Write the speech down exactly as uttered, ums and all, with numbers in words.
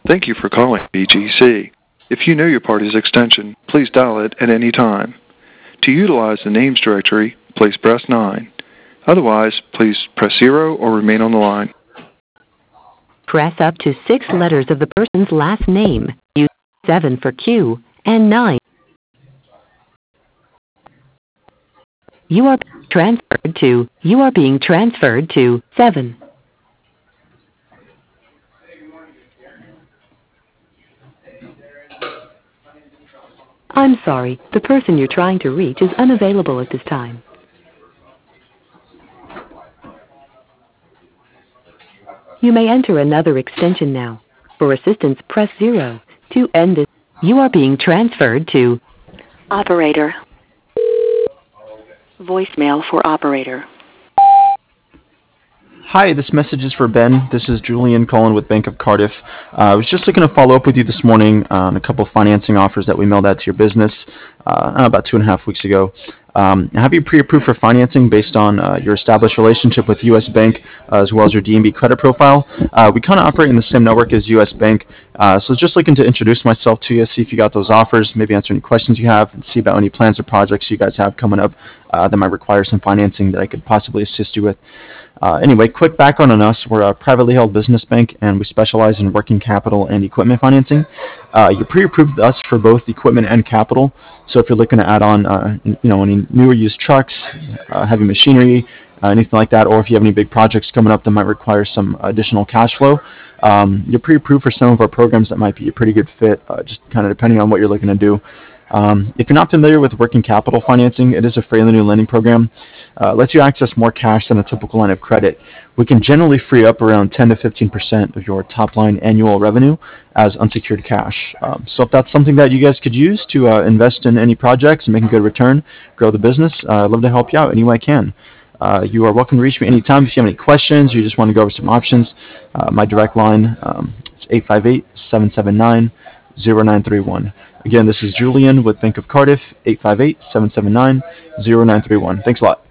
Thank you for calling B G C. If you know your party's extension, please dial it at any time. To utilize the names directory, please press nine. Otherwise, please press zero or remain on the line. Press up to six letters of the person's last name. Use seven for Q and nine. You are transferred to, you are being transferred to seven. I'm sorry, the person you're trying to reach is unavailable at this time. You may enter another extension now. For assistance, press zero. To end this, you are being transferred to operator. Voicemail for operator. Hi, this message is for Ben. This is Julian calling with Bank of Cardiff. Uh, I was just looking to follow up with you this morning on a couple of financing offers that we mailed out to your business uh, about two and a half weeks ago. Um, have you pre-approved for financing based on uh, your established relationship with U S Bank uh, as well as your D and B credit profile? Uh, we kind of operate in the same network as U S Bank, uh, so I was just looking to introduce myself to you, see if you got those offers, maybe answer any questions you have, and see about any plans or projects you guys have coming up uh, that might require some financing that I could possibly assist you with. Uh, anyway, quick background on us. We're a privately held business bank, and we specialize in working capital and equipment financing. Uh, you're pre-approved with us for both equipment and capital. So if you're looking to add on, uh, you know, any newer used trucks, uh, heavy machinery, uh, anything like that, or if you have any big projects coming up that might require some additional cash flow, um, you're pre-approved for some of our programs that might be a pretty good fit, uh, just kind of depending on what you're looking to do. Um, if you're not familiar with working capital financing, it is a fairly new lending program. Uh, it lets you access more cash than a typical line of credit. We can generally free up around ten to fifteen percent of your top line annual revenue as unsecured cash. Um, so if that's something that you guys could use to uh, invest in any projects and make a good return, grow the business, uh, I'd love to help you out any way I can. Uh, you are welcome to reach me anytime if you have any questions or you just want to go over some options. Uh, my direct line um, is eight five eight, seven seven nine, zero nine three one. Again, this is Julian with Bank of Cardiff, eight five eight, seven seven nine, zero nine three one. Thanks a lot.